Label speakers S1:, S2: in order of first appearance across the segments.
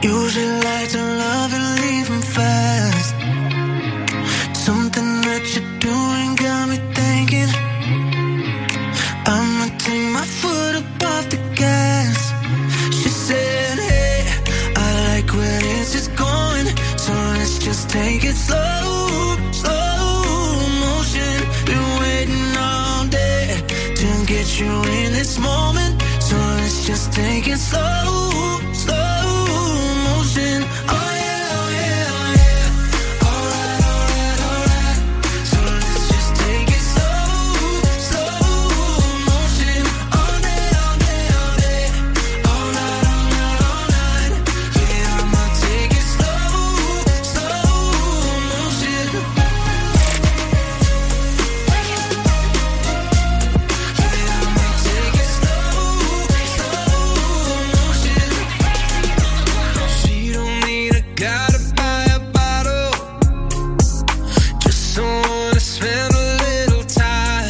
S1: Usually like to love and leave them fast. Something that you're doing got me thinking I'ma take my foot up off the gas. She said, hey, I like where this is going, so let's just take it slow, slow motion. Been waiting all day to get you in this moment, so let's just take it slow, slow motion. Oh yeah, oh yeah, oh yeah. Alright, alright, alright. So let's just take it slow, slow motion. All day, all day, all day. All night, all night, all night. Yeah, I'ma take it slow, slow motion. Yeah, I'ma take it slow, slow motion. She don't need a guy to buy a bottle, just someone to spend a little time.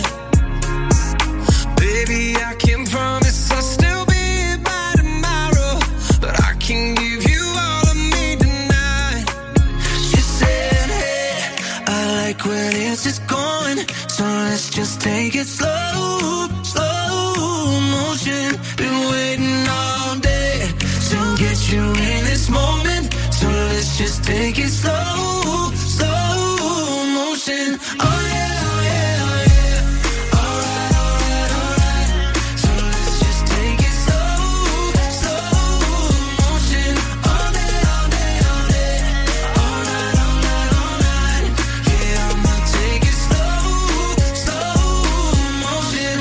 S1: Baby, I can't promise I'll still be here by tomorrow, but I can give you all of me tonight. She said, hey, I like where this is going, so let's just take it slow, slow motion. Been waiting all day to get you in this moment, so let's just take it slow, slow motion. Oh yeah, oh yeah, oh yeah. Alright, alright, alright. So let's just take it slow, slow motion. All day, all day, all day. All night, all night, all night. Yeah, I'ma take it slow, slow motion.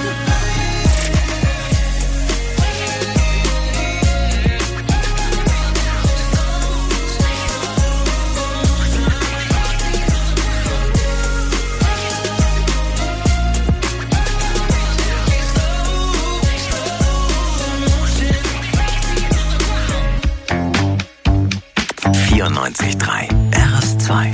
S2: RS2.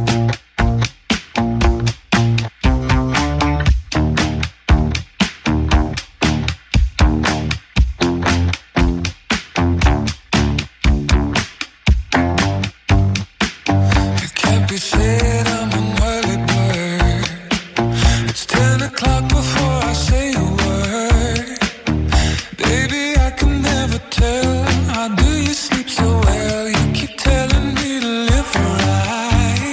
S3: It can't be said I'm an early bird. It's 10 o'clock before I say a word. Baby, I can never tell. How do you sleep so well? You keep telling me to live right.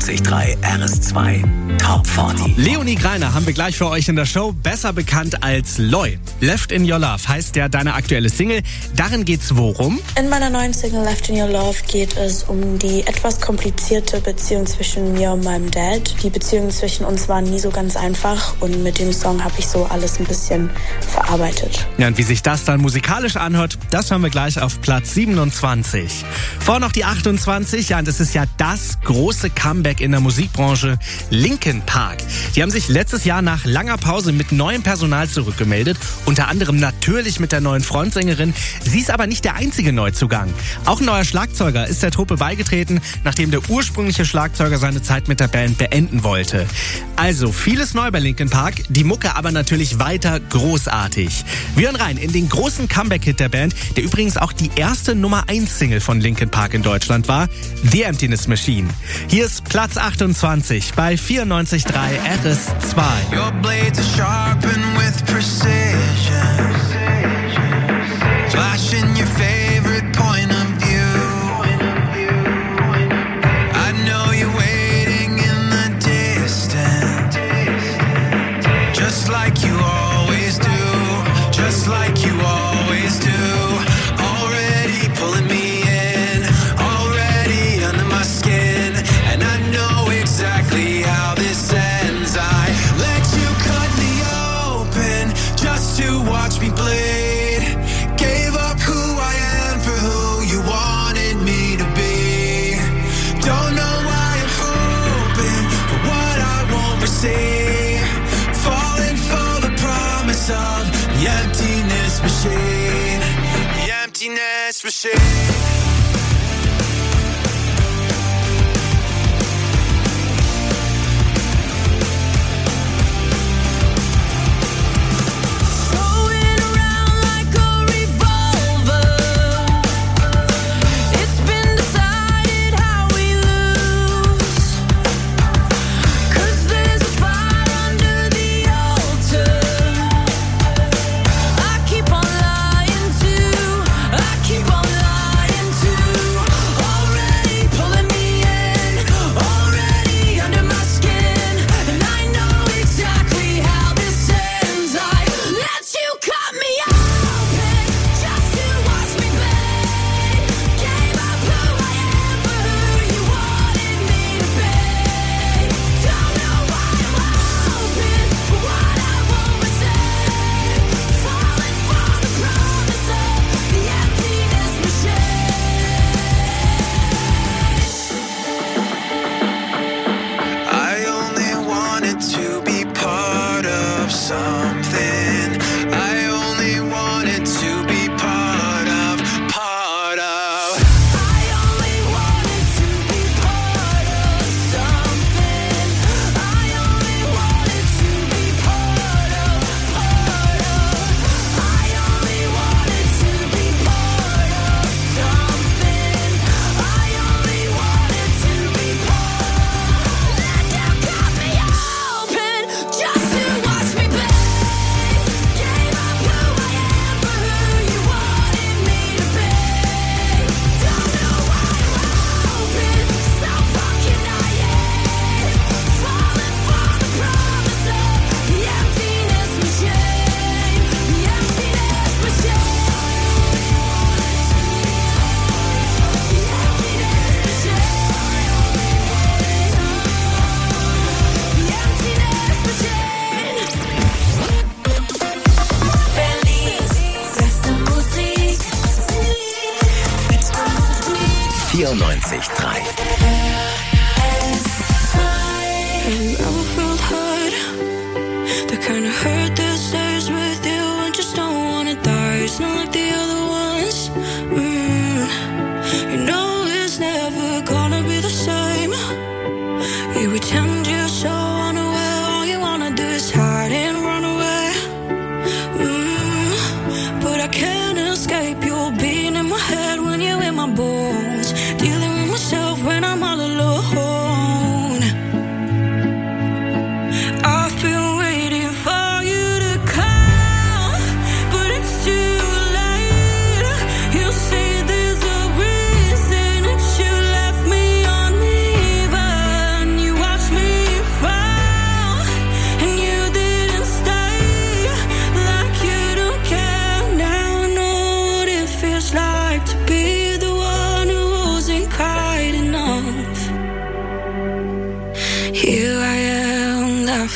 S2: 94.3 RS2 Top 40.
S4: Leonie Greiner haben wir gleich für euch in der Show, besser bekannt als Loi. Left in Your Love heißt ja deine aktuelle Single. Darin geht's worum?
S5: In meiner neuen Single Left in Your Love geht es um die etwas komplizierte Beziehung zwischen mir und meinem Dad. Die Beziehung zwischen uns war nie so ganz einfach und mit dem Song habe ich so alles ein bisschen verarbeitet.
S4: Ja, und wie sich das dann musikalisch anhört, das hören wir gleich auf Platz 27. Vor noch die 28, ja, und das ist ja das große Comeback in der Musikbranche, Linkin Park. Die haben sich letztes Jahr nach langer Pause mit neuem Personal zurückgemeldet, unter anderem natürlich mit der neuen Frontsängerin. Sie ist aber nicht der einzige Neuzugang. Auch ein neuer Schlagzeuger ist der Truppe beigetreten, nachdem der ursprüngliche Schlagzeuger seine Zeit mit der Band beenden wollte. Also vieles neu bei Linkin Park, die Mucke aber natürlich weiter großartig. Wir hören rein in den großen Comeback-Hit der Band, der übrigens auch die erste Nummer-1-Single von Linkin Park in Deutschland war, The Emptiness Machine. Hier ist Platz 28 bei 94.3 RS2.
S1: Your blades are sharpened with precision, flashing your favorite point of view. I know you're waiting in the distance, just like you always do, just like you always do. Already pulling me in, already under my skin, and I know exactly how this ends. I let you cut me open just to watch me bleed. Gave up who I am for who you wanted me to be. Don't know why I'm hoping for what I won't receive. Falling for the promise of the emptiness machine. The emptiness machine.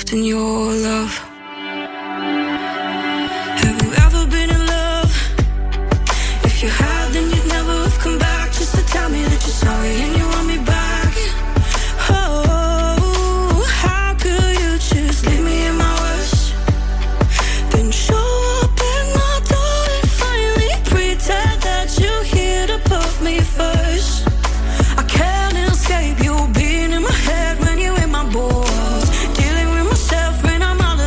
S3: left in your love. Have you ever been in love? If you have, then you'd never have come back just to tell me that you're sorry and you want me back. Oh, how could you just leave me in my worst? Then show up at my door and finally pretend that you're here to put me first. I can't escape you being in my head when you're in my balls. Dealing with myself when I'm all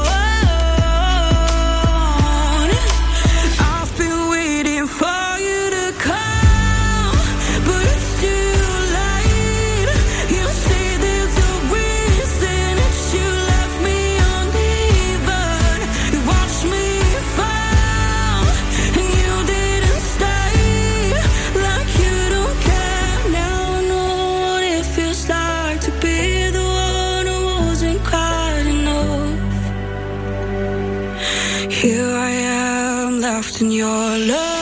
S3: alone. I've been waiting for you to come, but it's too late. You say there's a reason that you left me uneven. You watched me fall, and you didn't stay. Like you don't care. Now I know what it feels like to be the one who wasn't quite enough. Here I am, left in your love.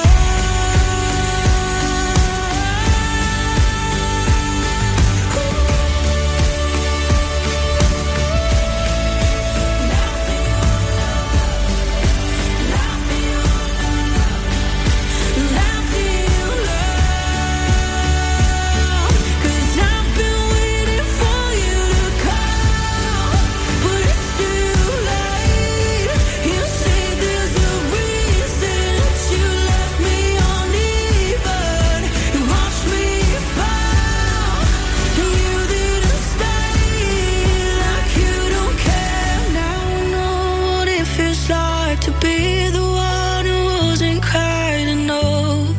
S3: To be the one who wasn't quite enough.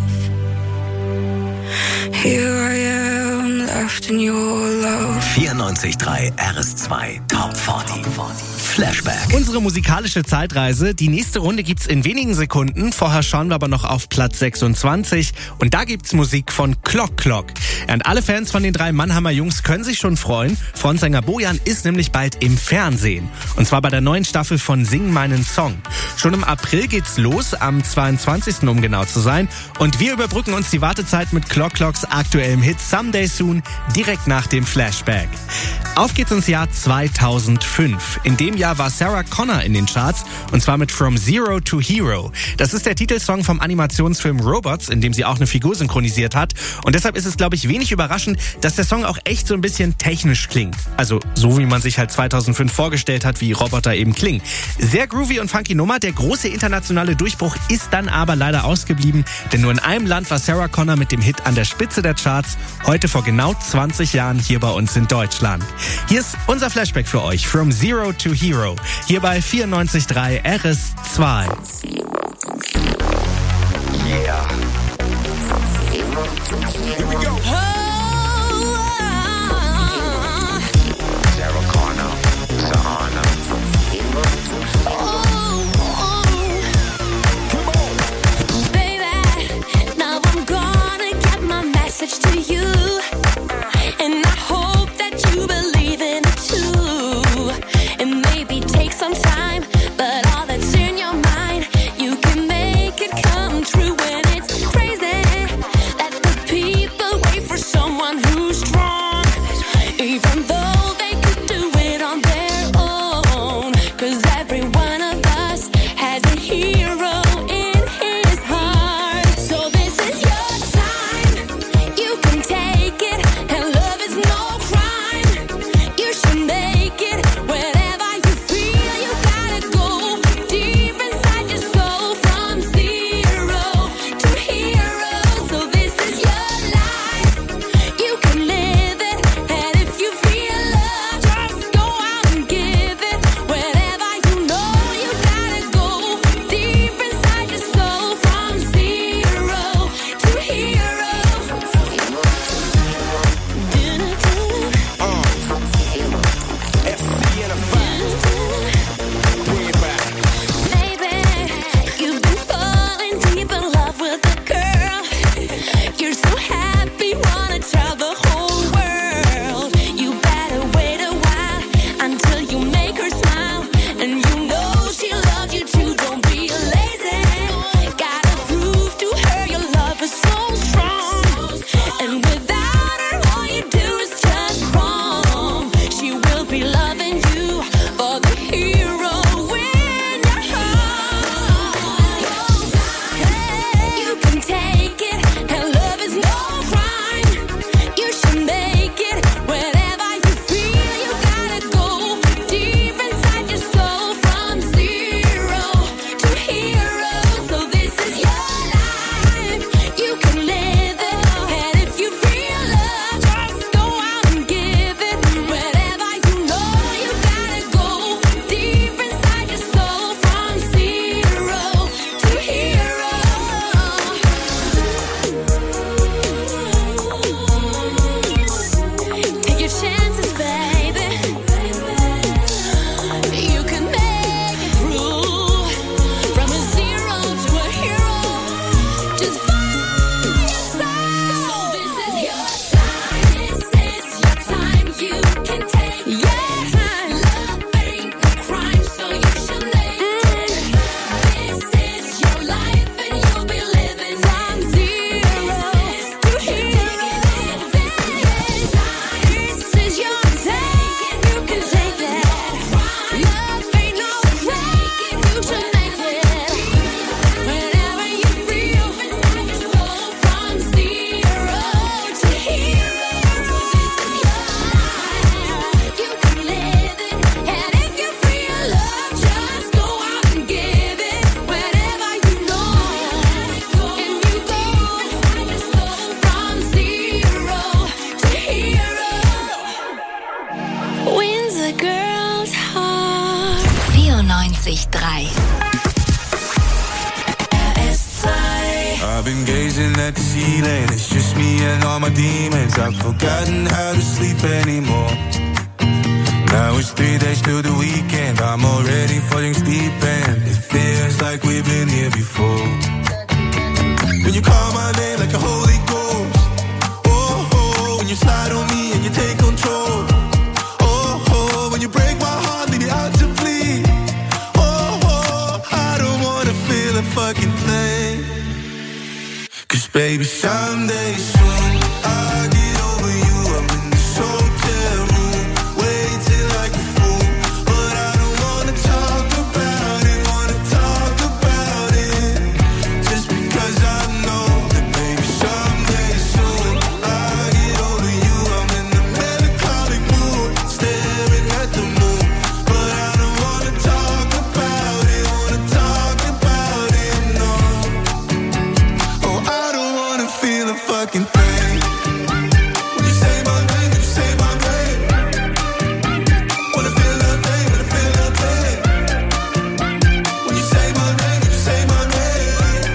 S3: Here I am, left in your love.
S2: 94.3 RS2 Top 40. Flashback.
S4: Unsere musikalische Zeitreise. Die nächste Runde gibt's in wenigen Sekunden. Vorher schauen wir aber noch auf Platz 26. Und da gibt's Musik von Clock Clock. Und alle Fans von den drei Mannheimer Jungs können sich schon freuen. Frontsänger Bojan ist nämlich bald im Fernsehen. Und zwar bei der neuen Staffel von Sing meinen Song. Schon im April geht's los, am 22. um genau zu sein. Und wir überbrücken uns die Wartezeit mit Clock Clocks aktuellem Hit Someday Soon direkt nach dem Flashback. Auf geht's ins Jahr 2005. In dem Jahr war Sarah Connor in den Charts, und zwar mit From Zero to Hero. Das ist der Titelsong vom Animationsfilm Robots, in dem sie auch eine Figur synchronisiert hat. Und deshalb ist es, glaube ich, wenig überraschend, dass der Song auch echt so ein bisschen technisch klingt. Also so, wie man sich halt 2005 vorgestellt hat, wie Roboter eben klingen. Sehr groovy und funky Nummer. Der große internationale Durchbruch ist dann aber leider ausgeblieben, denn nur in einem Land war Sarah Connor mit dem Hit an der Spitze der Charts. Heute vor genau 20 Jahren hier bei uns in Deutschland. Hier ist unser Flashback für euch, From Zero to Hero, hier bei 94.3 RS2.
S2: Yeah.
S3: Here we go.
S2: Sarah Connor, Sahana.
S3: To you, and I hope that you believe in it too. It maybe take some time, but all that's in your mind, you can make it come true. When it's crazy that the people wait for
S6: been gazing at the ceiling. It's just me and all my demons. I've forgotten how to sleep anymore. Now it's 3 days till the weekend. I'm already falling deep and it feels like we've been here before. When you call my name like a Holy Ghost, oh, oh, when you slide on me and you take control, oh, oh, when you break my heart, leave me out to bleed, oh, oh, I don't wanna feel a fucking thing. Cause baby, someday soon I'll get over you. I'm in this hotel room, waiting like a fool, but I don't wanna talk about it, just because I know that maybe someday soon I'll get over you. I'm in the melancholic mood, staring at the moon, but I don't wanna talk about it, no. Oh, I don't wanna feel a fucking thing. When you say my name, when you say my name, wanna feel nothing, wanna feel nothing. When you say my name, when you say my name.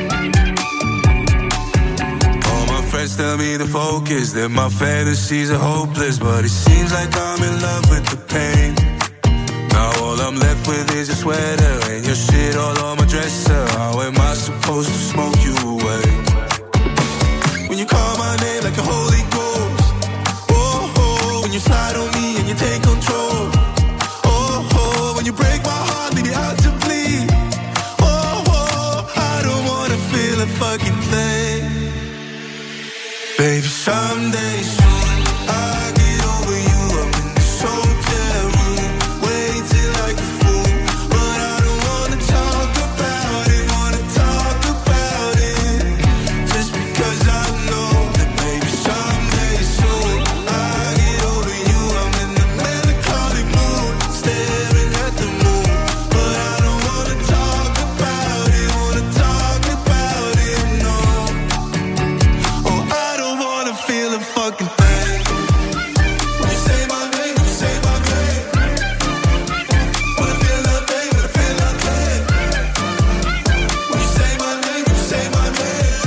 S6: All my friends tell me to focus, that my fantasies are hopeless, but it seems like I'm in love with the pain. Now all I'm left with is a sweater and your shit all on my dresser. How am I supposed to smoke you away? When you call my name like a Holy Ghost, oh, oh, when you slide on me and you take control, oh, oh, when you break my heart, leave me out to bleed, oh, oh, I don't wanna feel a fucking thing. Baby, someday soon I'll get over you. I'm in this hotel room, waiting like a fool, but I don't wanna talk about it, just because I know that maybe someday soon I'll get over you. I'm in the melancholic mood, staring at the moon, but I don't wanna talk about it, no. Oh, I don't wanna feel a fucking thing. When you say my name, when you say my name, wanna feel nothing, wanna feel nothing. When you say my name, when you say my name.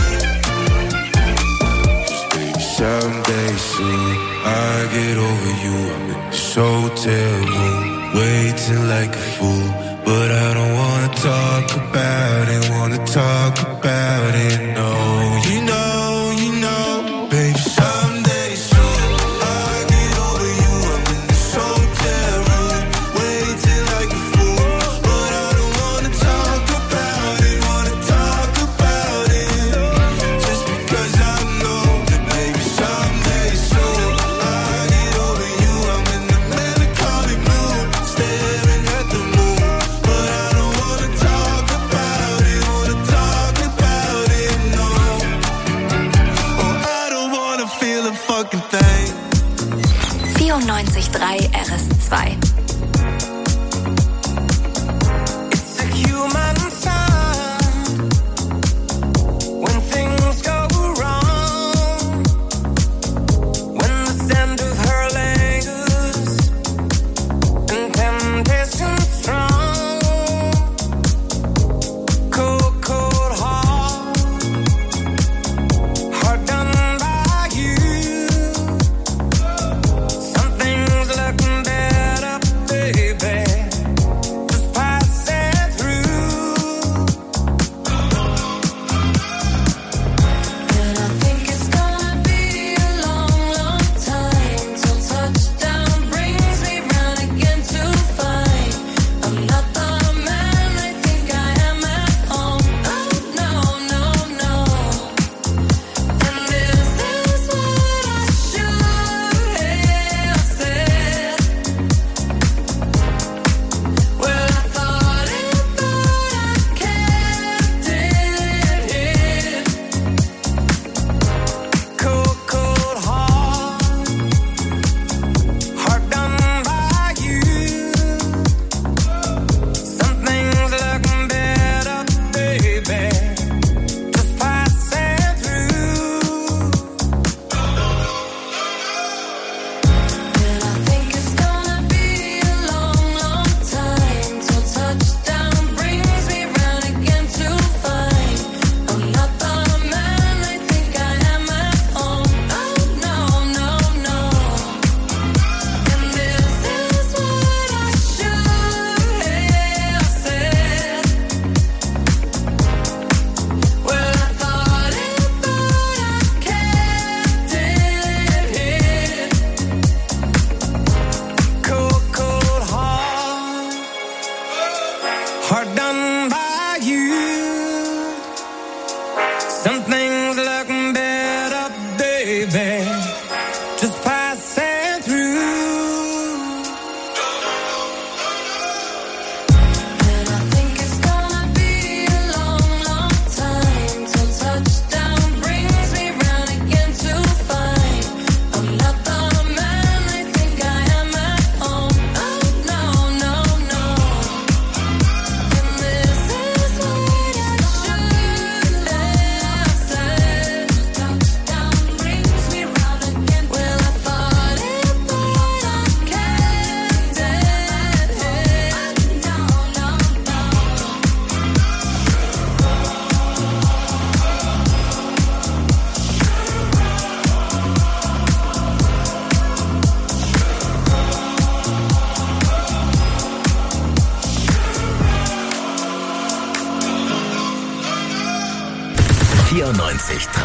S6: Just baby, someday soon I'll get over you. I'm in this hotel room, waiting like a fool, but I don't wanna talk about it, no. You know, baby, someday soon I'll get over you. I'm in this hotel room, waiting like a fool, but I don't wanna talk about it, just because I know that maybe someday soon I'll get over you. I'm in the melancholic mood, staring at the moon, but I don't wanna talk about it, no. Oh, I don't wanna feel a fucking thing.
S7: 94.3 RS2.
S1: It's a human sign when things go wrong, when the scent of her lingers and temptation strong. Cold, cold heart done by you. Something's looking better
S2: 94,3.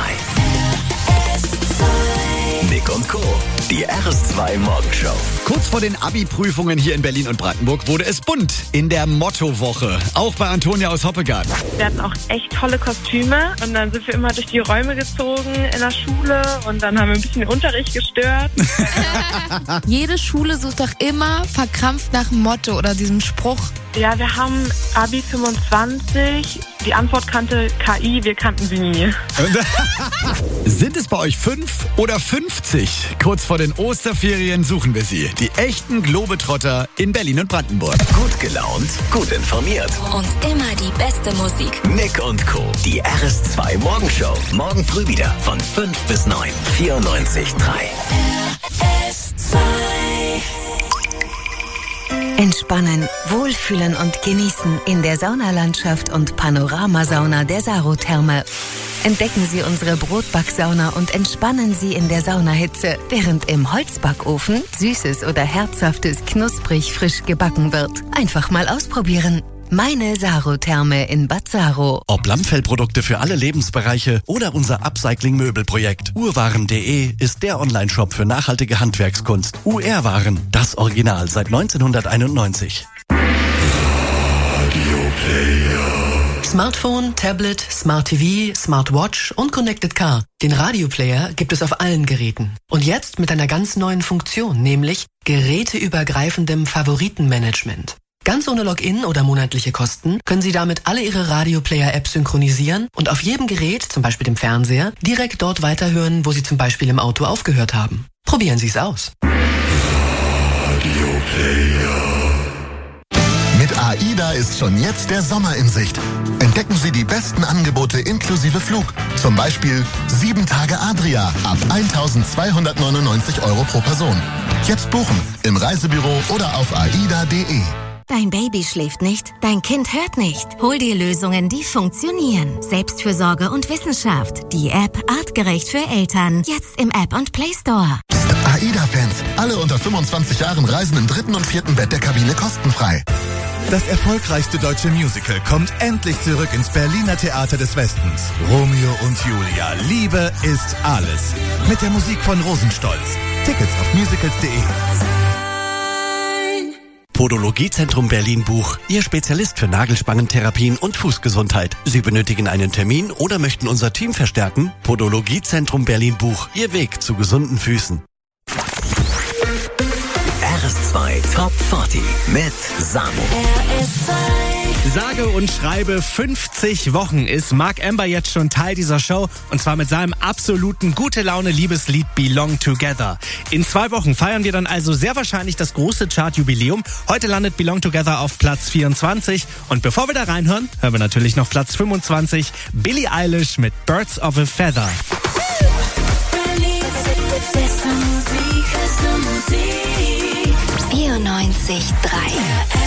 S2: Nick und Co. Die RS2 Morgenshow.
S7: Kurz vor den Abi-Prüfungen hier in Berlin und Brandenburg wurde es bunt in der Mottowoche. Auch bei Antonia aus Hoppegarten.
S8: Wir hatten auch echt tolle Kostüme und dann sind wir immer durch die Räume gezogen in der Schule und dann haben wir ein bisschen den Unterricht gestört.
S9: Jede Schule sucht doch immer verkrampft nach dem Motto oder diesem Spruch.
S8: Ja, wir haben Abi 25, die Antwort kannte KI, wir kannten sie nie.
S7: Sind es bei euch 5 oder 50? Kurz vor den Osterferien suchen wir sie. Die echten Globetrotter in Berlin und Brandenburg.
S2: Gut gelaunt, gut informiert.
S10: Und immer die beste Musik.
S2: Nick und Co. Die RS2 Morgenshow. Morgen früh wieder von 5 bis 9. 94,3.
S10: RS2. Entspannen, wohlfühlen und genießen in der Saunalandschaft und Panoramasauna der Sarotherme. Entdecken Sie unsere Brotbacksauna und entspannen Sie in der Saunahitze, während im Holzbackofen Süßes oder Herzhaftes knusprig frisch gebacken wird. Einfach mal ausprobieren. Meine Sarotherme in Bad Saro.
S11: Ob Lammfellprodukte für alle Lebensbereiche oder unser Upcycling-Möbelprojekt. Urwaren.de ist der Onlineshop für nachhaltige Handwerkskunst. UR-Waren, das Original seit 1991.
S12: Smartphone, Tablet, Smart TV, Smartwatch und Connected Car. Den Radioplayer gibt es auf allen Geräten. Und jetzt mit einer ganz neuen Funktion, nämlich geräteübergreifendem Favoritenmanagement. Ganz ohne Login oder monatliche Kosten können Sie damit alle Ihre Radioplayer-Apps synchronisieren und auf jedem Gerät, zum Beispiel dem Fernseher, direkt dort weiterhören, wo Sie zum Beispiel im Auto aufgehört haben. Probieren Sie es aus.
S13: Mit AIDA ist schon jetzt der Sommer in Sicht. Entdecken Sie die besten Angebote inklusive Flug. Zum Beispiel 7 Tage Adria ab 1.299 € pro Person. Jetzt buchen im Reisebüro oder auf aida.de.
S10: Dein Baby schläft nicht, dein Kind hört nicht. Hol dir Lösungen, die funktionieren. Selbstfürsorge und Wissenschaft. Die App artgerecht für Eltern. Jetzt im App und Play Store.
S13: AIDA-Fans, alle unter 25 Jahren reisen im 3. und 4. Bett der Kabine kostenfrei.
S14: Das erfolgreichste deutsche Musical kommt endlich zurück ins Berliner Theater des Westens. Romeo und Julia, Liebe ist alles. Mit der Musik von Rosenstolz. Tickets auf musicals.de.
S11: Podologiezentrum Berlin Buch, Ihr Spezialist für Nagelspangentherapien und Fußgesundheit. Sie benötigen einen Termin oder möchten unser Team verstärken? Podologiezentrum Berlin Buch, Ihr Weg zu gesunden Füßen.
S2: RS2 Top 40 mit Samo.
S4: Sage und schreibe 50 Wochen ist Mark Amber jetzt schon Teil dieser Show und zwar mit seinem absoluten Gute-Laune-Liebeslied Belong Together. In 2 Wochen feiern wir dann also sehr wahrscheinlich das große Chart-Jubiläum. Heute landet Belong Together auf Platz 24 und bevor wir da reinhören, hören wir natürlich noch Platz 25, Billie Eilish mit Birds of a Feather.
S10: 94,3.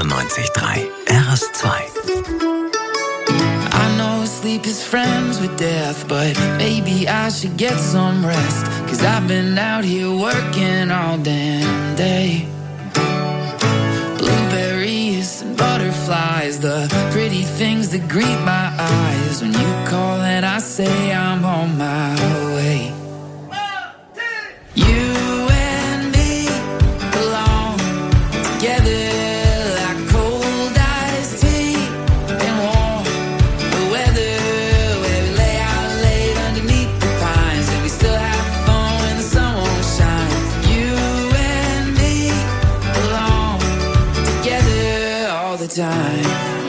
S2: 94.3 RS2.
S15: I know sleep is friends with death, but maybe I should get some rest, 'cause I've been out here working all damn day. Blueberries and butterflies, the pretty things that greet my eyes. When you call and I say I'm on my way. You and me belong together. Time.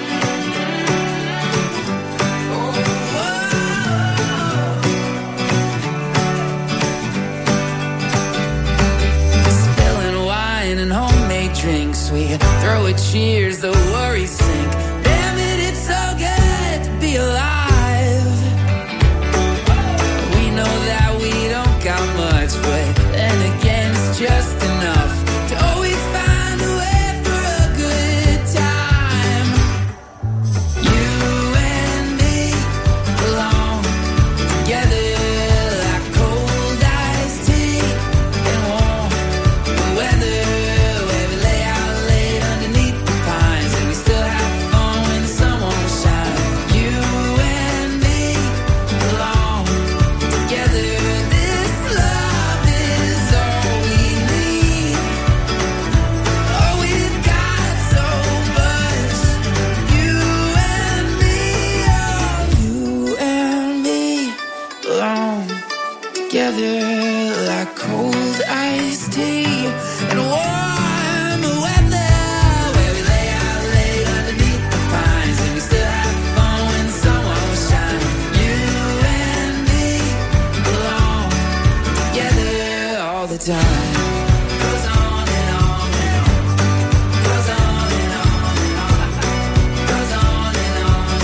S15: Spilling wine and homemade drinks, we throw a cheers, the worries sink. Damn it, it's so good to be alive. We know that we don't got much, but then again it's just enough to always find a way for a good time. Like cold iced tea and warm weather, where we lay out late underneath the pines, and we still have fun when the sun won't shine. You and me belong together all the time. Goes on and on and on. Goes on and on and on. Goes on and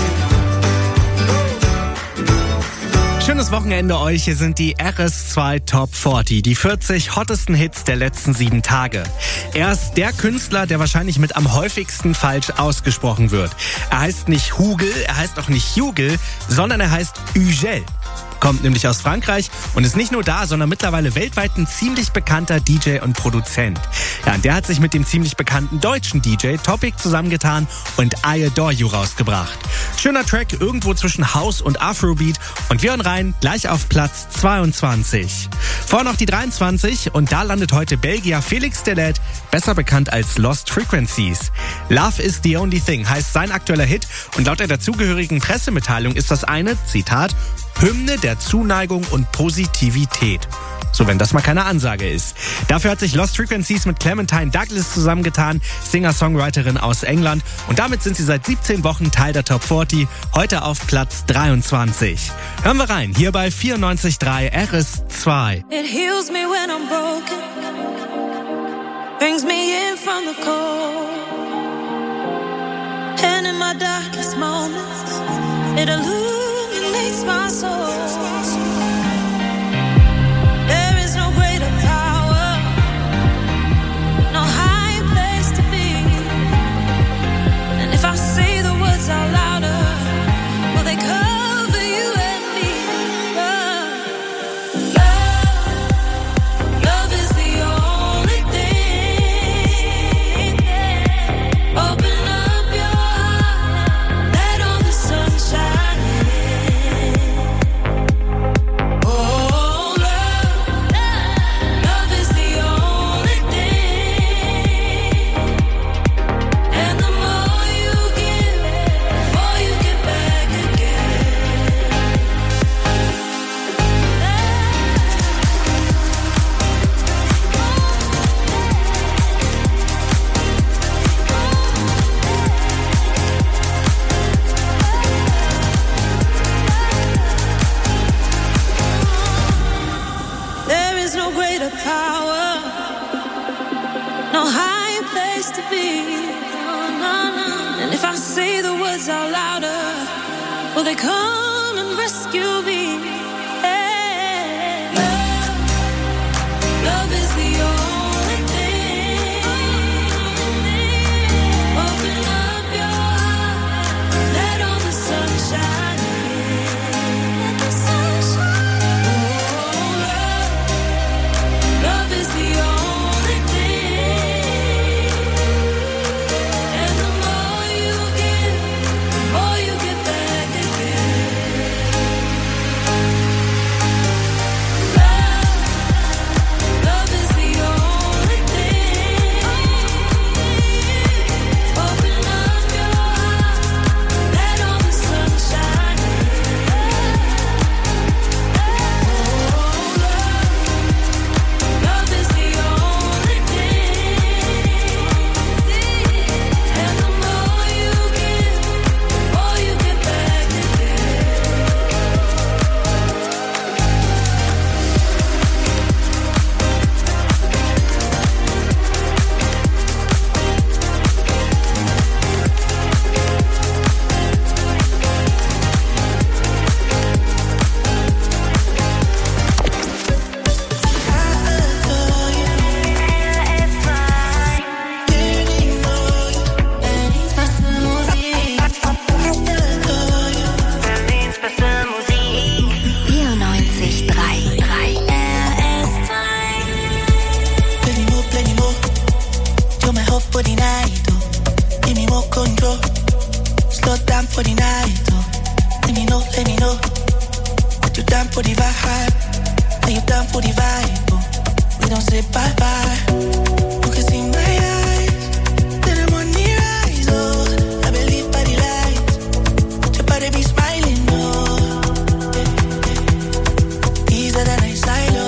S15: on and on.
S4: Schönes Wochenende euch. Hier sind die RS2 Top 40, die 40 hottesten Hits der letzten 7 Tage. Er ist der Künstler, der wahrscheinlich mit am häufigsten falsch ausgesprochen wird. Er heißt nicht Hugel, er heißt auch nicht Hugel, sondern er heißt Ugel. Kommt nämlich aus Frankreich und ist nicht nur da, sondern mittlerweile weltweit ein ziemlich bekannter DJ und Produzent. Ja, und der hat sich mit dem ziemlich bekannten deutschen DJ Topic zusammengetan und I Adore You rausgebracht. Schöner Track, irgendwo zwischen House und Afrobeat, und wir hören rein, gleich auf Platz 22. Vorher noch die 23 und da landet heute Belgier Felix Delet, besser bekannt als Lost Frequencies. Love is the only thing heißt sein aktueller Hit, und laut der dazugehörigen Pressemitteilung ist das eine, Zitat, Hymne der Zuneigung und Positivität. So, wenn das mal keine Ansage ist. Dafür hat sich Lost Frequencies mit Clementine Douglas zusammengetan, Singer-Songwriterin aus England. Und damit sind sie seit 17 Wochen Teil der Top 40, heute auf Platz 23. Hören wir rein, hier bei 94.3 RS2.
S3: It heals me when I'm broken, brings me in from the cold, and in my darkest moments, it illuminates my soul. There is no greater power, no higher place to be. And if I say the words out louder, will they cover you and me? Love is the only thing. Open up your heart, let all the sun shine in. Oh, love is the only thing. And the more you give, the more you get back again. There is no greater power, no higher place to be. And if I say the words out louder, will they come and rescue me? Hey. Love is the only thing. Open
S16: for the night, oh. Let me know, you down for the vibe, are you down for the vibe, oh. We don't say bye-bye, you can see my eyes, then I'm on the rise, oh. I believe by the light, your body be smiling, oh. Easier than I silo.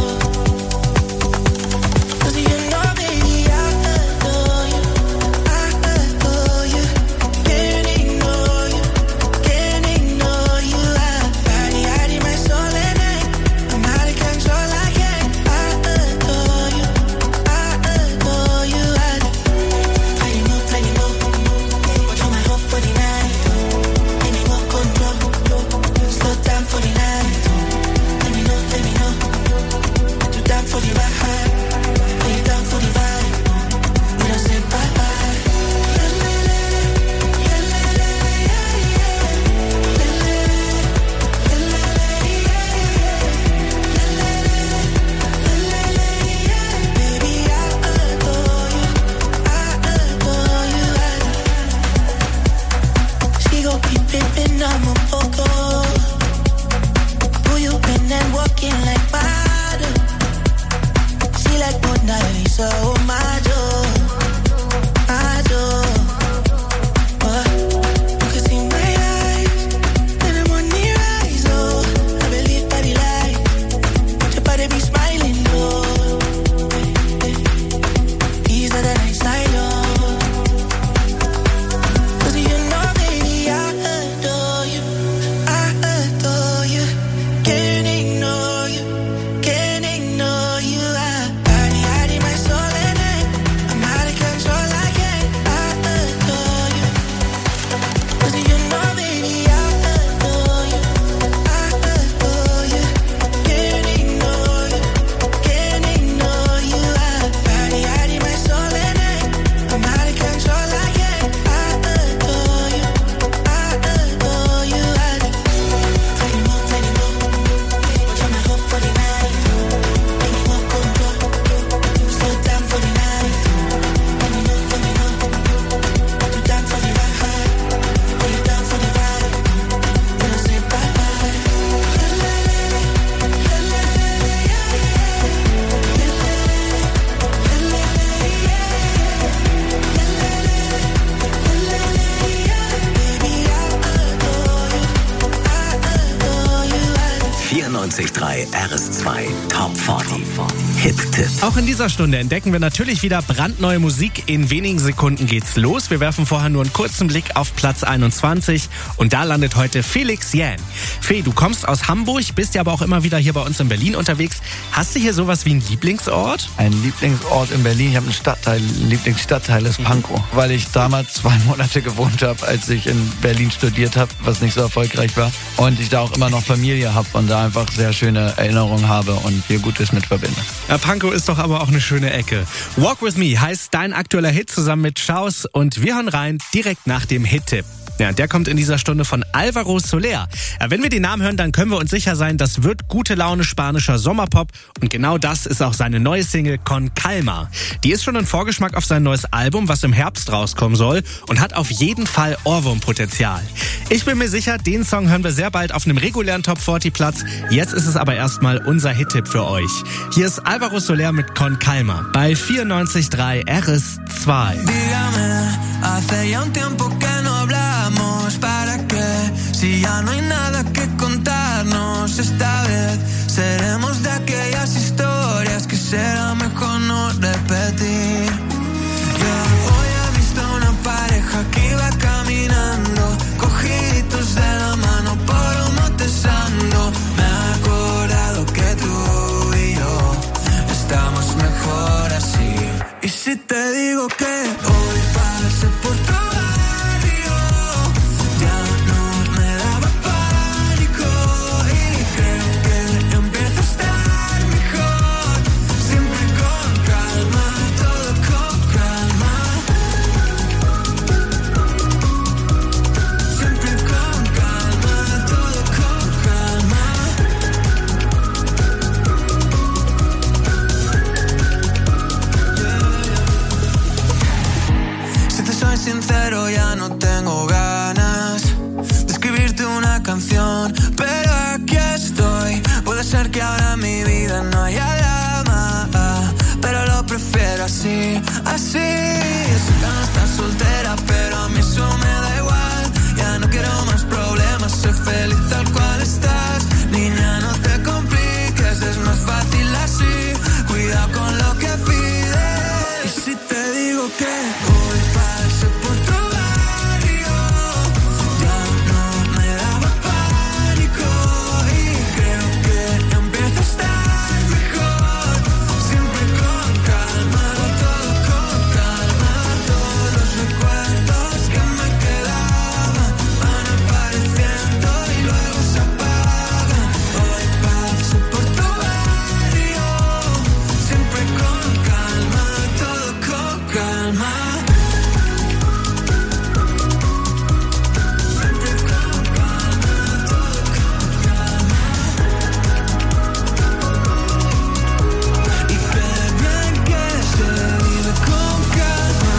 S2: RS2 Top 40 Hit-Tipp.
S4: Auch in dieser Stunde entdecken wir natürlich wieder brandneue Musik. In wenigen Sekunden geht's los. Wir werfen vorher nur einen kurzen Blick auf Platz 21 und da landet heute Felix Jähn. Fee, du kommst aus Hamburg, bist ja aber auch immer wieder hier bei uns in Berlin unterwegs. Hast du hier sowas wie einen Lieblingsort?
S17: Ein Lieblingsort in Berlin, ich habe einen Stadtteil, Lieblingsstadtteil ist Pankow, weil ich damals 2 Monate gewohnt habe, als ich in Berlin studiert habe, was nicht so erfolgreich war. Und ich da auch immer noch Familie habe und da einfach sehr schöne Erinnerungen habe und hier Gutes mit verbinde.
S4: Ja, Pankow ist doch aber auch eine schöne Ecke. Walk With Me heißt dein aktueller Hit zusammen mit Schaus und wir hören rein direkt nach dem Hit-Tipp. Ja, der kommt in dieser Stunde von Alvaro Soler. Ja, wenn wir den Namen hören, dann können wir uns sicher sein, das wird gute Laune spanischer Sommerpop und genau das ist auch seine neue Single Con Calma. Die ist schon ein Vorgeschmack auf sein neues Album, was im Herbst rauskommen soll und hat auf jeden Fall Ohrwurmpotenzial. Ich bin mir sicher, den Song hören wir sehr bald auf einem regulären Top 40 Platz. Jetzt ist es aber erstmal unser Hit-Tipp für euch. Hier ist Alvaro Soler mit Con Calma bei 94.3 RS2.
S15: Dígame, hace ya un tiempo que no hablamos. ¿Para qué? Si ya no hay nada que contarnos, esta vez seremos de aquellas historias que será mejor no repetir. Yo hoy he visto una pareja que iba caminando, cogiditos de la mano por un monte santo. Me he acordado que tú y yo estamos mejor así. Y si te digo que hoy pasé por tu sincero, ya no tengo ganas
S1: canción, pero aquí estoy. Puede ser que ahora en mi vida no haya drama, pero lo prefiero así, así. Yo sé que no estás soltera, pero a mí eso me da igual. Ya no quiero más problemas, soy feliz tal cual estás. Niña, no te compliques, es más fácil así. Cuidado con lo que pides. Y si te digo que hoy pasé por tu barrio, ya no me daba pánico. Y creo que empieza a estar mejor. Siempre con calma, todo con calma. Todos los recuerdos que me quedaban van apareciendo y luego se apagan. Hoy pasé por tu barrio, siempre con calma, todo con calma. Siempre con calma, todo con calma. Y qué bien que se vive con calma.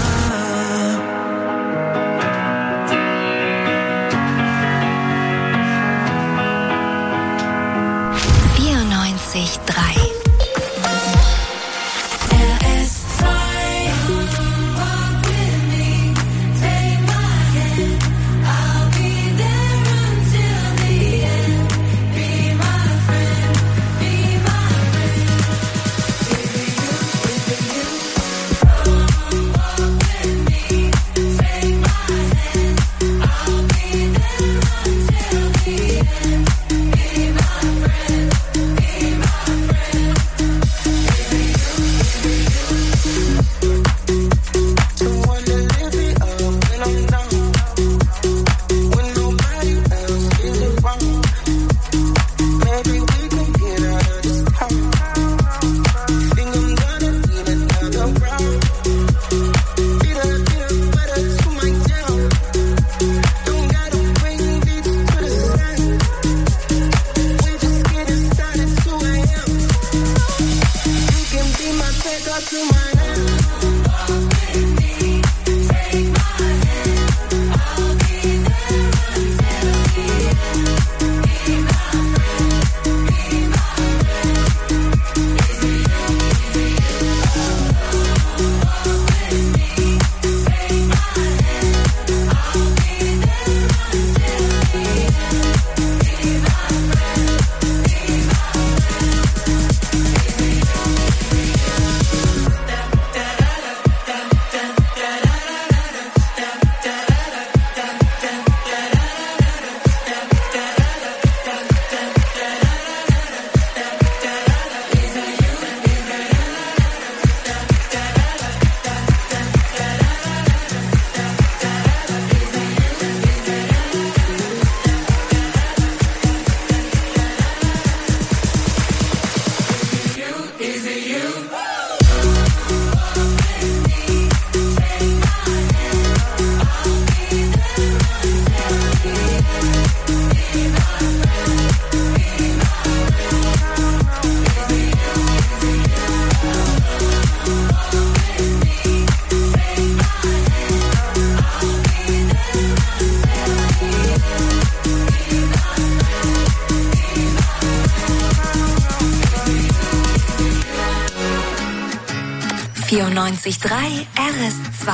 S10: 94,3.94,3 RS2.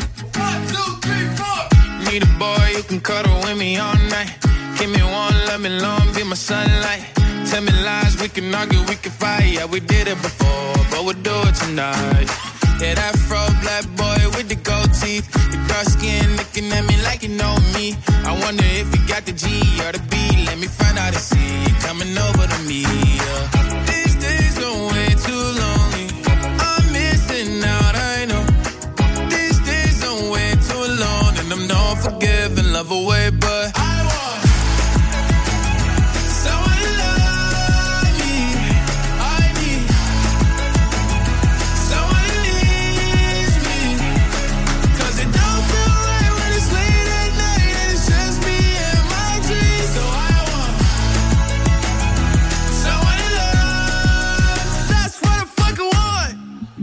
S18: Need a boy who can cuddle with me all night. Give me one, let me long, be my sunlight. Tell me lies, we can argue, we can fight. Yeah, we did it before, but we'll do it tonight. Yeah, that fro black boy with the gold teeth. Your dark skin looking at me like you know me. I wonder if you got the G or the B. Let me find out and see you coming over to me. Yeah. These days are way too lonely. I'm missing out, I know. These days are way too alone, and I'm not forgiving, love away, but I want someone to love me. I need someone who needs me, 'cause it don't feel right when it's late at night and it's just me and my dreams. So I want someone to love. That's what I fucking want.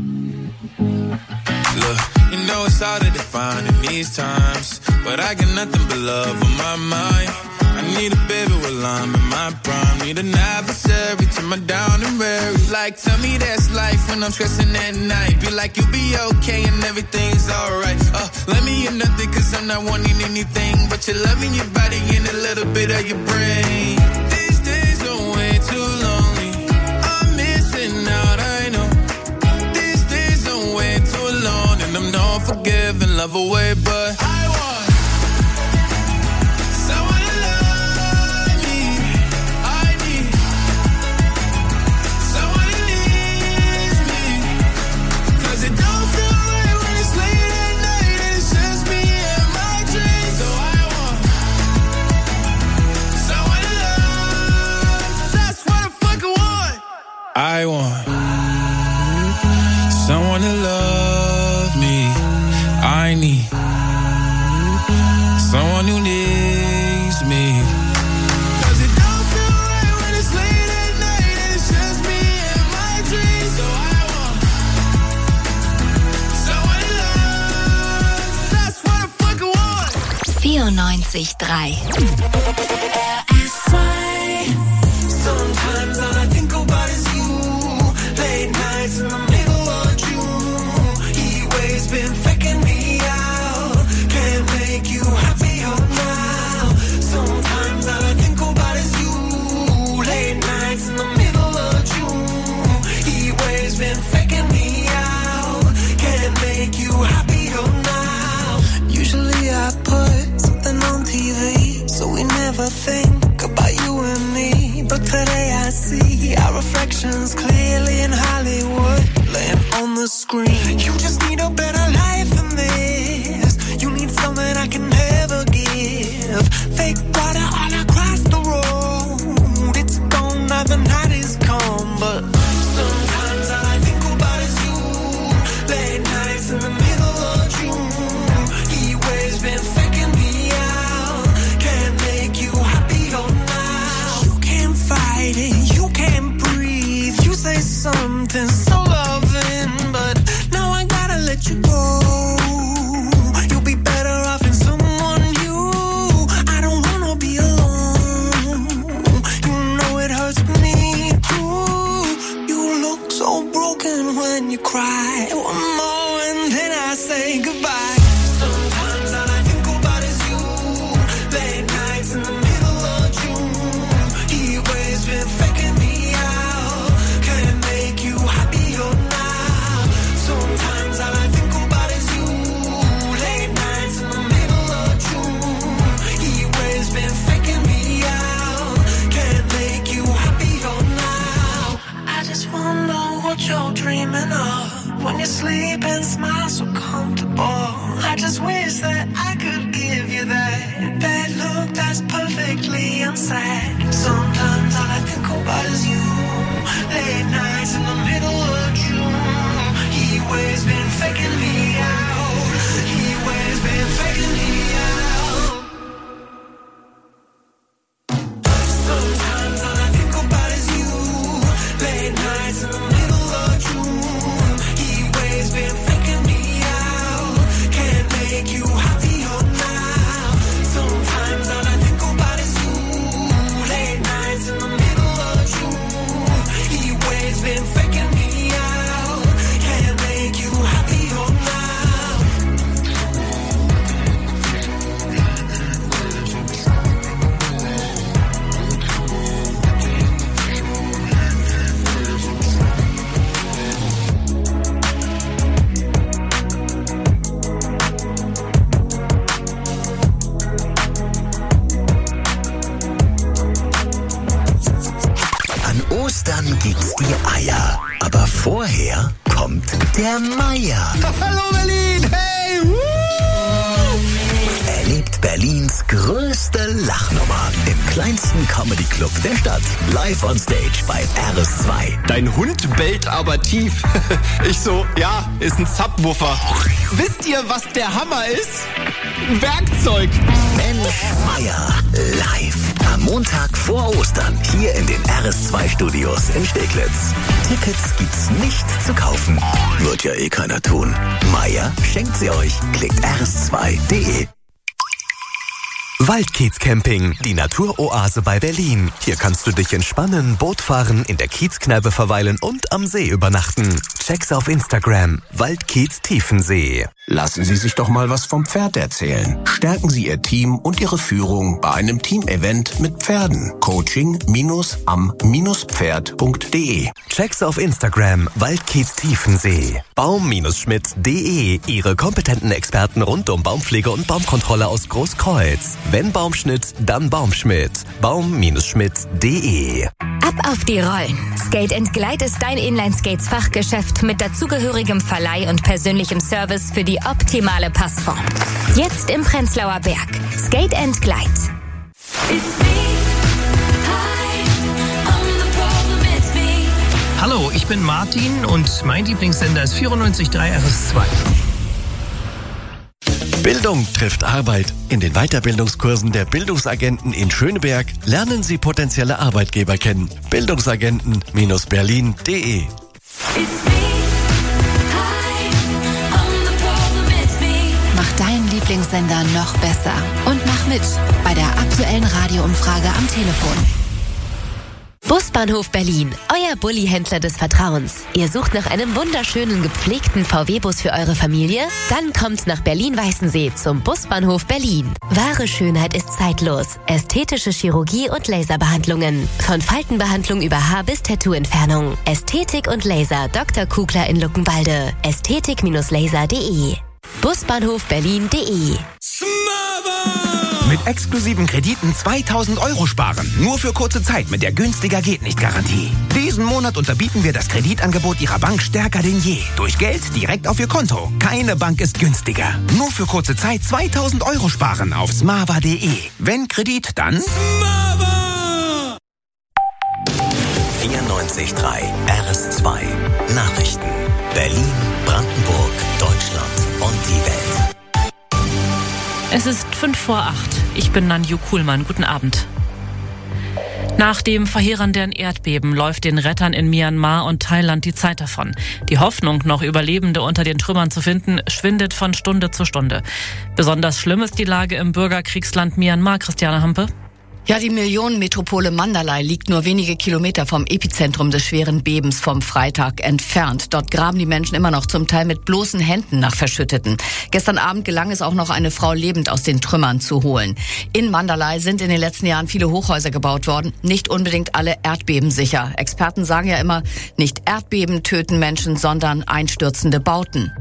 S18: Look, you know it's hard to define in these times, but I got nothing but love on my mind. I need a baby while I'm in my prime. Need an adversary to my down and weary. Like, tell me that's life when I'm stressing at night. Be like, you'll be okay and everything's alright. Let me in nothing cause I'm not wanting anything but your love in your body and a little bit of your brain. These days are way too lonely. I'm missing out, I know. These days are way too long and I'm not forgiving, love away, but I want someone to love me. I need someone who needs me. Cause it don't feel right when it's late at night and it's just me and my dreams. So I want someone to love. That's what I fucking want. I want someone to love me. I need someone who needs me. Cause it don't feel right when it's late at night and it's just me and my dreams. So I want someone to love. That's what I fucking want.
S10: 94.3
S16: Sometimes all I think about is you. Late nights in the middle of June. Heat waves been faking me out. Can't make you happier now. Sometimes all I think about is you. Late nights in the middle of June. Heat waves been faking me out. Can't make you happier now. Usually I put something on TV so we never think about you and me. But today I see our reflections clearly in Hollywood, laying on the screen. You just need a better life than this. You need something I can never give. Fake water all across the road. It's gone now, the night is come. But sometimes all I think about is you. Late nights in the middle of June. Heat waves been faking me out. Can't make you happier now. You can't fight it, you can't breathe. You say something so loving, but now I gotta let you go. You'll be better off in someone new. I don't wanna be alone. You know it hurts me too. You look so broken when you cry. One more and then I say goodbye. Sometimes all I think about is you. Late nights in the middle of June. Heat waves been faking me out. Can't make you happier now. Sometimes all I think about is you. Late nights in the middle of June. Heat waves been faking me out. Can't make you happier now. I just wonder what you're dreaming of when you sleep and smile so comfortable. I just wish that I could give you that bad look that's perfectly unsaid. Sometimes all I think about is you. Late nights in the middle of June. Heat waves been faking me out. Heat waves been faking me out. Sometimes all I think about is you. Late nights in the middle of June. Heat waves been faking me out. Can't make you happier now. Sometimes all I think about is you. Late nights in the middle of June. Heat waves been faking me out. Can't make you happier now.
S2: An Ostern gibt's die Eier. Aber vorher kommt der Meier.
S7: Hallo Berlin, hey!
S2: Erlebt Berlins größte Lachnummer im kleinsten Comedy-Club der Stadt. Live on Stage bei RS2.
S19: Dein Hund bellt aber tief. Ich so, ja, ist ein Subwoofer. Wisst ihr, was der Hammer ist? Werkzeug.
S2: Mensch Meier live. Am Montag vor Ostern hier in den RS2-Studios in Steglitz. Tickets gibt's nicht zu kaufen. Wird ja eh keiner tun. Meier schenkt sie euch. Klickt rs2.de. Waldkiez Camping, die Naturoase bei Berlin. Hier kannst du dich entspannen, Boot fahren, in der Kiezkneipe verweilen und am See übernachten. Check's auf Instagram, Waldkiez Tiefensee.
S20: Lassen Sie sich doch mal was vom Pferd erzählen. Stärken Sie Ihr Team und Ihre Führung bei einem Teamevent mit Pferden. Coaching-am-pferd.de.
S2: Check's auf Instagram, Waldkiez Tiefensee. Baum-Schmidt.de. Ihre kompetenten Experten rund um Baumpflege und Baumkontrolle aus Großkreuz. Wenn Baumschnitt, dann Baumschmidt. Baum-Schmidt.de.
S21: Ab auf die Rollen. Skate & Glide ist dein Inline-Skates-Fachgeschäft mit dazugehörigem Verleih und persönlichem Service für die optimale Passform. Jetzt im Prenzlauer Berg. Skate & Glide.
S22: Hallo, ich bin Martin und mein Lieblingssender ist 94.3 RS2.
S11: Bildung trifft Arbeit. In den Weiterbildungskursen der Bildungsagenten in Schöneberg lernen Sie potenzielle Arbeitgeber kennen. Bildungsagenten-berlin.de.
S9: Mach deinen Lieblingssender noch besser und mach mit bei der aktuellen Radioumfrage am Telefon.
S21: Busbahnhof Berlin, euer Bulli-Händler des Vertrauens. Ihr sucht nach einem wunderschönen, gepflegten VW-Bus für eure Familie? Dann kommt nach Berlin-Weißensee zum Busbahnhof Berlin. Wahre Schönheit ist zeitlos. Ästhetische Chirurgie und Laserbehandlungen. Von Faltenbehandlung über Haar- bis Tattoo-Entfernung. Ästhetik und Laser Dr. Kugler in Luckenwalde. Ästhetik-laser.de. Busbahnhofberlin.de.
S23: Mit exklusiven Krediten 2.000 € sparen. Nur für kurze Zeit mit der günstiger geht nicht Garantie. Diesen Monat unterbieten wir das Kreditangebot Ihrer Bank stärker denn je. Durch Geld direkt auf Ihr Konto. Keine Bank ist günstiger. Nur für kurze Zeit 2.000 € sparen auf smava.de. Wenn Kredit, dann
S2: Smava! 94.3 RS2 Nachrichten. Berlin, Brandenburg, Deutschland und die Welt.
S24: Es ist 7:55. Ich bin Nanju Kuhlmann. Guten Abend. Nach dem verheerenden Erdbeben läuft den Rettern in Myanmar und Thailand die Zeit davon. Die Hoffnung, noch Überlebende unter den Trümmern zu finden, schwindet von Stunde zu Stunde. Besonders schlimm ist die Lage im Bürgerkriegsland Myanmar, Christiane Hampe.
S25: Ja, die Millionenmetropole Mandalay liegt nur wenige Kilometer vom Epizentrum des schweren Bebens vom Freitag entfernt. Dort graben die Menschen immer noch zum Teil mit bloßen Händen nach Verschütteten. Gestern Abend gelang es auch noch, eine Frau lebend aus den Trümmern zu holen. In Mandalay sind in den letzten Jahren viele Hochhäuser gebaut worden, nicht unbedingt alle erdbebensicher. Experten sagen ja immer, nicht Erdbeben töten Menschen, sondern einstürzende Bauten.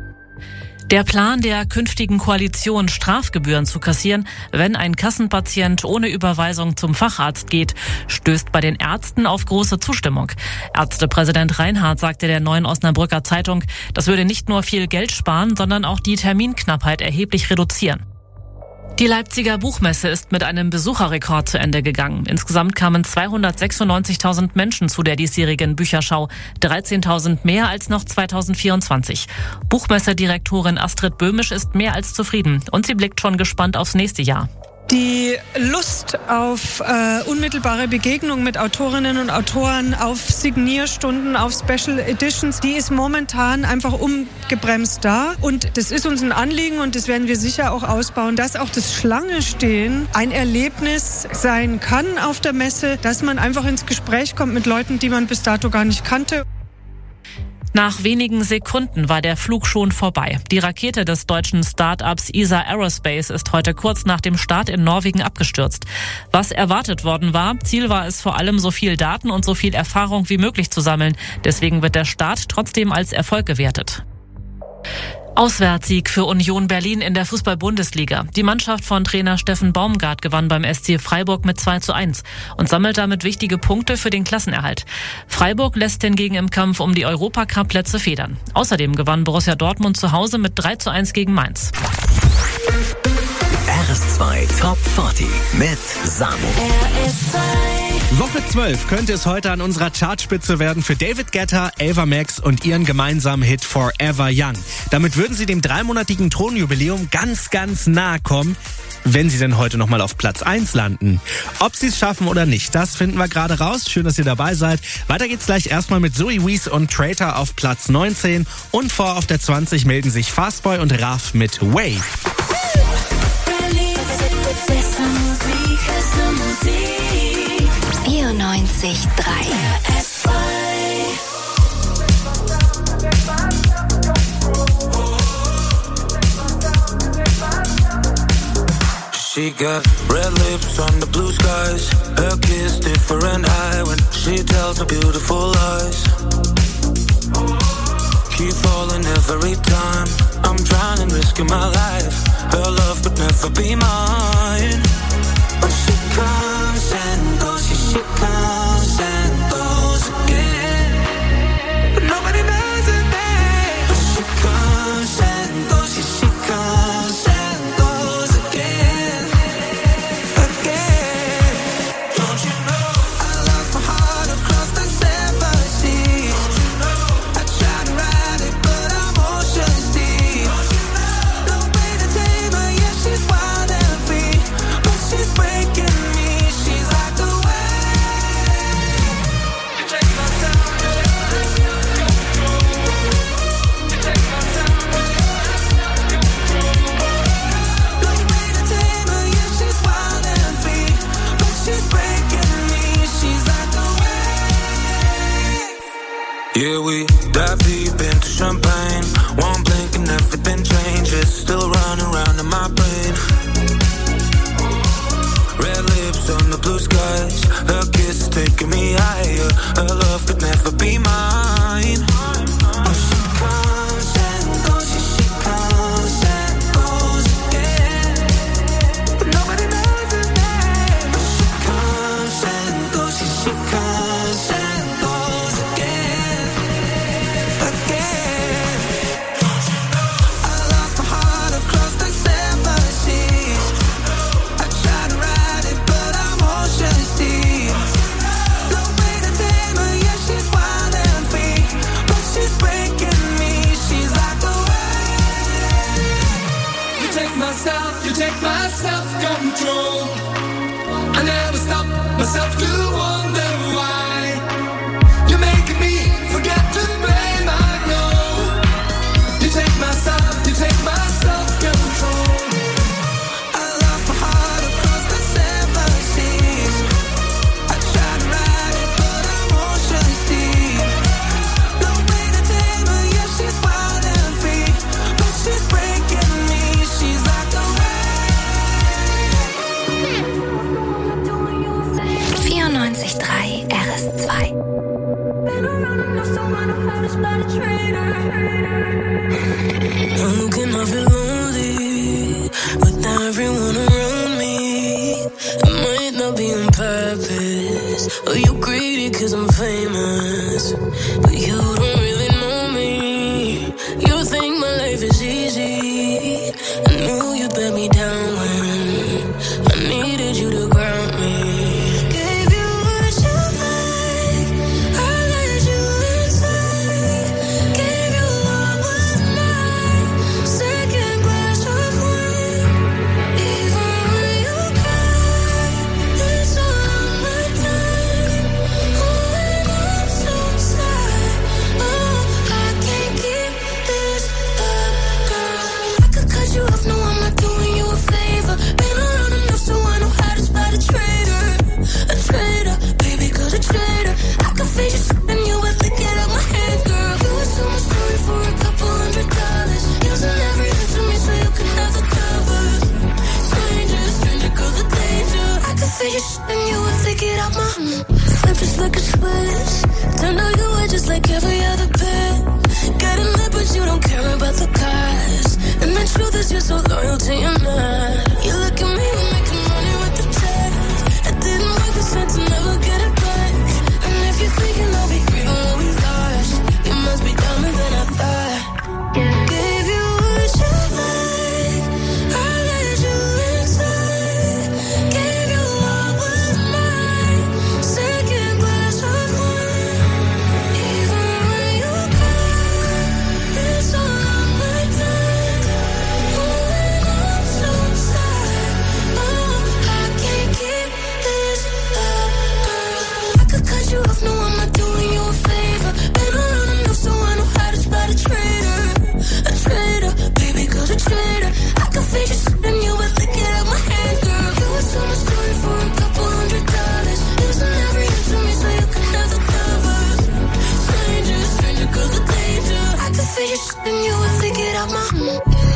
S24: Der Plan der künftigen Koalition, Strafgebühren zu kassieren, wenn ein Kassenpatient ohne Überweisung zum Facharzt geht, stößt bei den Ärzten auf große Zustimmung. Ärztepräsident Reinhardt sagte der Neuen Osnabrücker Zeitung, das würde nicht nur viel Geld sparen, sondern auch die Terminknappheit erheblich reduzieren. Die Leipziger Buchmesse ist mit einem Besucherrekord zu Ende gegangen. Insgesamt kamen 296.000 Menschen zu der diesjährigen Bücherschau, 13.000 mehr als noch 2024. Buchmessedirektorin Astrid Böhmisch ist mehr als zufrieden und sie blickt schon gespannt aufs nächste Jahr.
S26: Die Lust auf unmittelbare Begegnung mit Autorinnen und Autoren, auf Signierstunden, auf Special Editions, die ist momentan einfach ungebremst da. Und das ist uns ein Anliegen und das werden wir sicher auch ausbauen, dass auch das Schlangestehen ein Erlebnis sein kann auf der Messe, dass man einfach ins Gespräch kommt mit Leuten, die man bis dato gar nicht kannte.
S24: Nach wenigen Sekunden war der Flug schon vorbei. Die Rakete des deutschen Start-ups ESA Aerospace ist heute kurz nach dem Start in Norwegen abgestürzt. Was erwartet worden war, Ziel war es vor allem, so viel Daten und so viel Erfahrung wie möglich zu sammeln. Deswegen wird der Start trotzdem als Erfolg gewertet. Auswärtssieg für Union Berlin in der Fußball-Bundesliga. Die Mannschaft von Trainer Steffen Baumgart gewann beim SC Freiburg mit 2:1 und sammelt damit wichtige Punkte für den Klassenerhalt. Freiburg lässt hingegen im Kampf um die Europacup-Plätze federn. Außerdem gewann Borussia Dortmund zu Hause mit 3:1 gegen Mainz.
S2: RS2 Top 40 mit Samo.
S4: Woche 12 könnte es heute an unserer Chartspitze werden für David Guetta, Ava Max und ihren gemeinsamen Hit Forever Young. Damit würden sie dem 3-monatigen Thronjubiläum ganz, ganz nahe kommen, wenn sie denn heute nochmal auf Platz 1 landen. Ob sie es schaffen oder nicht, das finden wir gerade raus. Schön, dass ihr dabei seid. Weiter geht's gleich erstmal mit Zoe Wees und Traitor auf Platz 19 und vor auf der 20 melden sich Fastboy und Raf mit Wave.
S3: This
S1: She got red lips on the blue skies. Her kiss different high when she tells her beautiful lies. Keep falling every time. I'm trying and risking my life. Her love could never be mine. But she comes and goes, yeah, she comes and goes again. But nobody knows her name. But she comes and goes, yeah, she comes and goes again. Again. Don't you know I lost my heart across the seven seas? I tried to ride it, but I'm ocean's deep. No way to tame her, yeah, she's wild and free. But she's breaking me, she's like a wave. You take my time, you take my time, no way to tame her, yeah, she's wild and free. But she's breaking me, she's like a wave. Yeah, we dive deep into champagne. One blink and everything changes. Still running around in my brain. Red lips on the blue skies. Her kiss is taking me higher. Her love could never be mine. Oh, she comes and goes, yeah, she comes and goes again. But nobody knows her name. But she comes and goes, yeah, she comes and goes again. Again. I lost my heart across the seven seas. I tried to ride it, but I'm ocean's deep. No way to tame her, yeah, she's wild and free. But she's breaking me, she's like a wave. You take my self-control. I never stop myself to wonder why. You're making me forget to blame, I know. You take my self-control. I lost my heart across the seven seas. I tried to ride it, but I'm ocean's deep. No way to tame her, yeah, she's wild and free. But she's breaking me, she's like a wave.
S9: 94.3 RS2.
S3: I'm looking, I feel lonely with everyone around me. It might not be on purpose, or you greedy cause I'm famous, but you don't really know me. You think my life is easy. I knew you'd let me down when I needed you to ground me. Gave you what you like, I let you inside. Gave you all was mine, second glass of wine. Even when you cry, it's all my time. Oh, and I'm so sad. Oh, I can't keep this up, girl. I could cut you off, no, I'm not doing you a favor. Been around enough so I know how to spot a traitor. A traitor, baby, cause a traitor. I could face you and you would lick it out my hand, girl. You were so much story for a couple $100. Using every inch of me so you can have the cover. Stranger, girl, the danger. I could face you and you would lick it out my flip just like a Swiss. Turn out you were just like every other pet. Got a lip but you don't care about the cost. And the truth is you're so loyal to your man. You look at me, we're making money with the check. It didn't work, the sense to never get it back. And if you're thinking I'll be grieving what we lost, you must be dumber than I thought. Gave you what you like, I let you inside. Gave you all was mine, second glass of wine. Even when you cry, it's all on my time. Oh, and I'm so sad.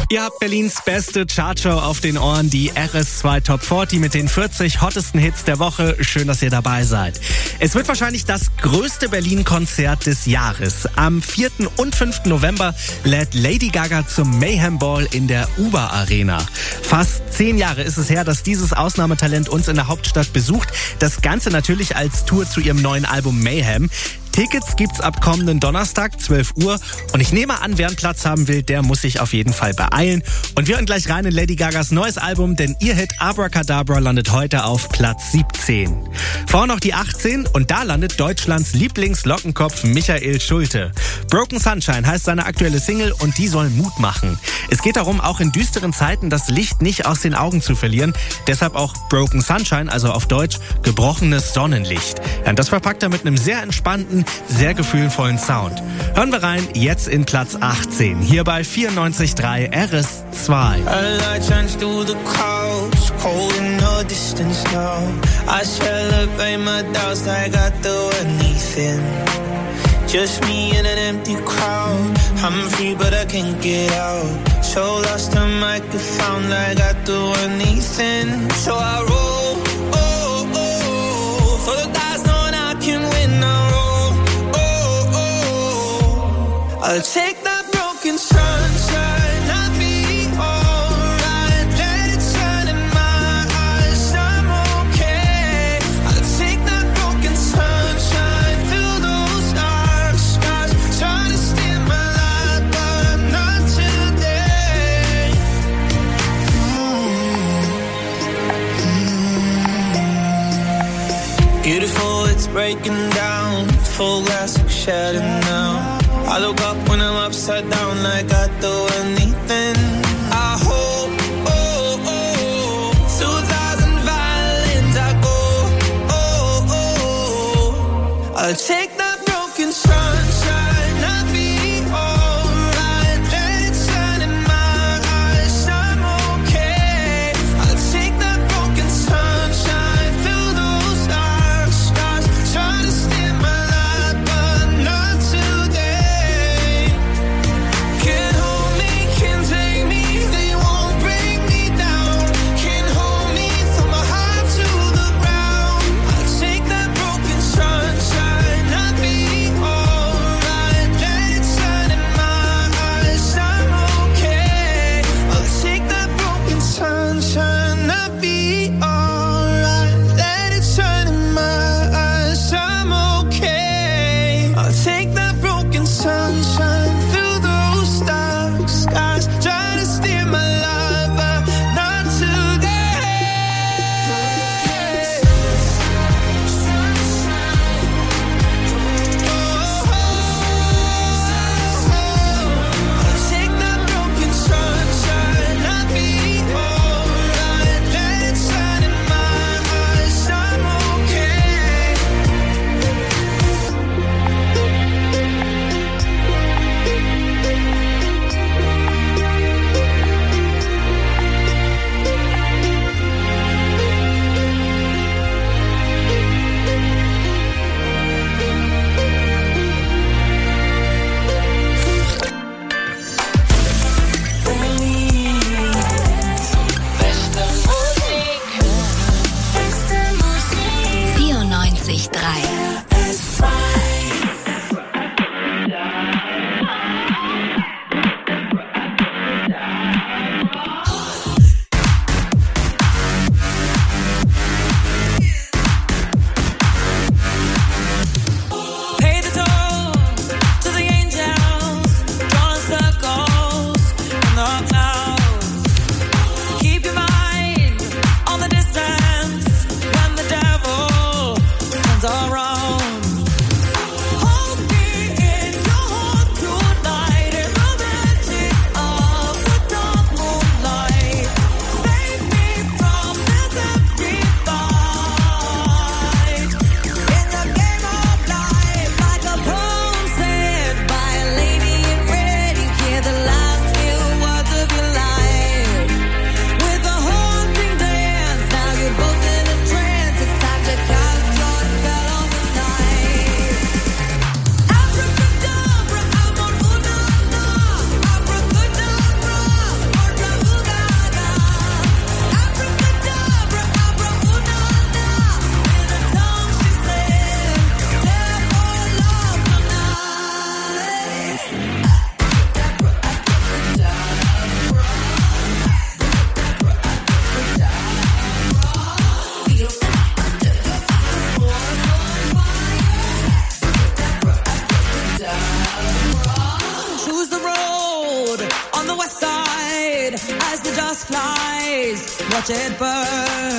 S4: Ihr habt Berlins beste Chartshow auf den Ohren, die RS2 Top 40 mit den 40 hottesten Hits der Woche. Schön, dass ihr dabei seid. Es wird wahrscheinlich das größte Berlin-Konzert des Jahres. Am 4. und 5. November lädt Lady Gaga zum Mayhem Ball in der Uber Arena. Fast 10 Jahre ist es her, dass dieses Ausnahmetalent uns in der Hauptstadt besucht. Das Ganze natürlich als Tour zu ihrem neuen Album Mayhem. Tickets gibt's ab kommenden Donnerstag, 12 Uhr. Und ich nehme an, wer einen Platz haben will, der muss sich auf jeden Fall beeilen. Und wir hören gleich rein in Lady Gagas neues Album, denn ihr Hit Abracadabra landet heute auf Platz 17. Vorher noch die 18 und da landet Deutschlands Lieblingslockenkopf Michael Schulte. Broken Sunshine heißt seine aktuelle Single und die soll Mut machen. Es geht darum, auch in düsteren Zeiten das Licht nicht aus den Augen zu verlieren. Deshalb auch Broken Sunshine, also auf Deutsch gebrochenes Sonnenlicht. Ja, und das verpackt er mit einem sehr entspannten, sehr gefühlvollen Sound. Hören wir rein, jetzt in Platz 18, hier bei 94.3 RS2.
S15: A light shines through the clouds, cold in the distance now. I celebrate my doubts like I do anything. Just me in an empty crowd. I'm free but I can't get out. So lost I might get found like I do anything. So I roll, oh, oh, for the guys knowing I can win. I roll. I'll take that broken sunshine, I'll be alright. Let it shine in my eyes, I'm okay. I'll take that broken sunshine, fill those dark skies. Try to steal my light, but not today. Beautiful, it's breaking down. Full glass like shattered now. I look up when I'm upside down like I do anything. I hope, oh, oh, through 1,000 violins I go, oh, oh. I'll take that broken sunshine, I'll be alright. Let it shine in my eyes, I'm okay. I'll take that broken sunshine, fill those dark skies. Try to steal my light, but not today. Sunshine,
S5: watch it burn.